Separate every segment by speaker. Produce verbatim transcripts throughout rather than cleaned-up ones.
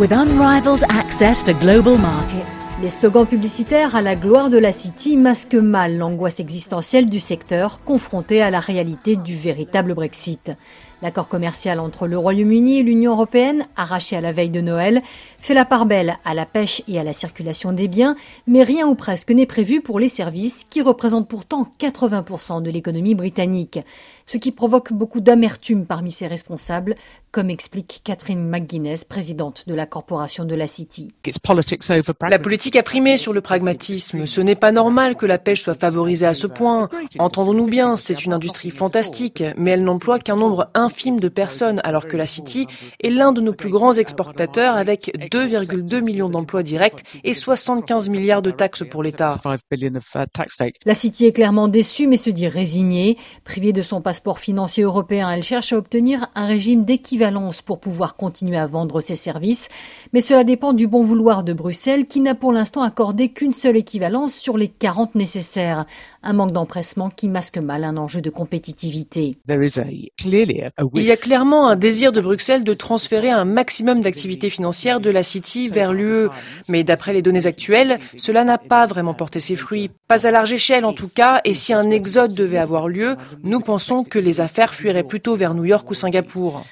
Speaker 1: with unrivaled access to global markets.
Speaker 2: Les slogans publicitaires à la gloire de la City masquent mal l'angoisse existentielle du secteur confronté à la réalité du véritable Brexit. L'accord commercial entre le Royaume-Uni et l'Union européenne, arraché à la veille de Noël, fait la part belle à la pêche et à la circulation des biens, mais rien ou presque n'est prévu pour les services qui représentent pourtant quatre-vingts pour cent de l'économie britannique. Ce qui provoque beaucoup d'amertume parmi ses responsables, comme explique Catherine McGuinness, présidente de la corporation de la City.
Speaker 3: La politique a primé sur le pragmatisme. Ce n'est pas normal que la pêche soit favorisée à ce point. Entendons-nous bien, c'est une industrie fantastique, mais elle n'emploie qu'un nombre infime de personnes, alors que la City est l'un de nos plus grands exportateurs avec deux virgule deux millions d'emplois directs et soixante-quinze milliards de taxes pour l'État.
Speaker 2: La City est clairement déçue, mais se dit résignée. Privée de son passeport financier européen, elle cherche à obtenir un régime d'équivalence pour pouvoir continuer à vendre ses services. Mais cela dépend du bon vouloir de Bruxelles, qui n'a pour l'instant accordé qu'une seule équivalence sur les quarante nécessaires. Un manque d'empressement qui masque mal un enjeu de compétitivité.
Speaker 3: Il y a clairement un désir de Bruxelles de transférer un maximum d'activités financières de la City vers l'U E. Mais d'après les données actuelles, cela n'a pas vraiment porté ses fruits. Pas à large échelle en tout cas, et si un exode devait avoir lieu, nous pensons que les affaires fuiraient plutôt vers New York ou Singapour.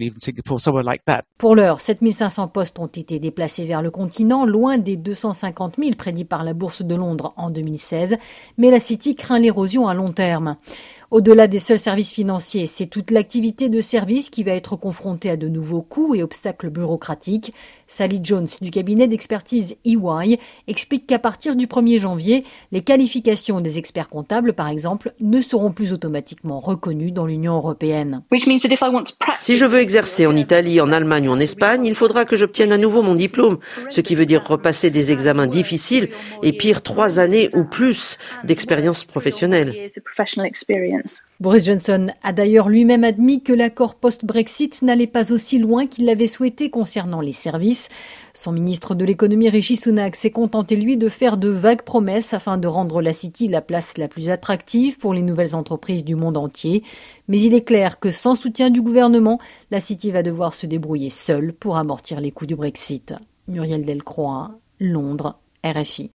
Speaker 2: Pour l'heure, sept mille cinq cents postes ont été déplacés vers le continent, loin des deux cent cinquante mille prédits par la Bourse de Londres en deux mille seize, mais la City craint l'érosion à long terme. Au-delà des seuls services financiers, c'est toute l'activité de service qui va être confrontée à de nouveaux coûts et obstacles bureaucratiques. Sally Jones du cabinet d'expertise E Y explique qu'à partir du premier janvier, les qualifications des experts comptables, par exemple, ne seront plus automatiquement reconnues dans l'Union européenne.
Speaker 4: Si je veux exercer en Italie, en Allemagne ou en Espagne, il faudra que j'obtienne à nouveau mon diplôme, ce qui veut dire repasser des examens difficiles et pire, trois années ou plus d'expérience professionnelle.
Speaker 2: Boris Johnson a d'ailleurs lui-même admis que l'accord post-Brexit n'allait pas aussi loin qu'il l'avait souhaité concernant les services. Son ministre de l'économie Rishi Sunak s'est contenté lui de faire de vagues promesses afin de rendre la City la place la plus attractive pour les nouvelles entreprises du monde entier. Mais il est clair que sans soutien du gouvernement, la City va devoir se débrouiller seule pour amortir les coûts du Brexit. Muriel Delcroix, Londres, R F I.